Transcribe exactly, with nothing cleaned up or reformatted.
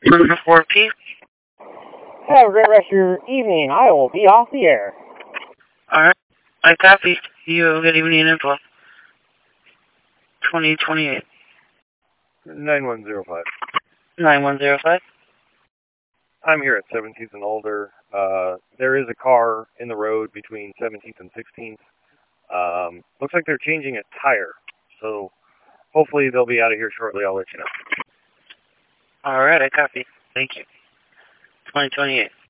four P. Have a great rest of your evening. I will be off the air. Alright. I copy. You good evening info. twenty twenty-eight. nine one zero five. nine one zero five. I'm here at seventeenth and Older. Uh, there is a car in the road between seventeenth and sixteenth. Um, looks like they're changing a tire. So hopefully they'll be out of here shortly. I'll let you know. Alright, I copy. Thank you. twenty twenty-eight.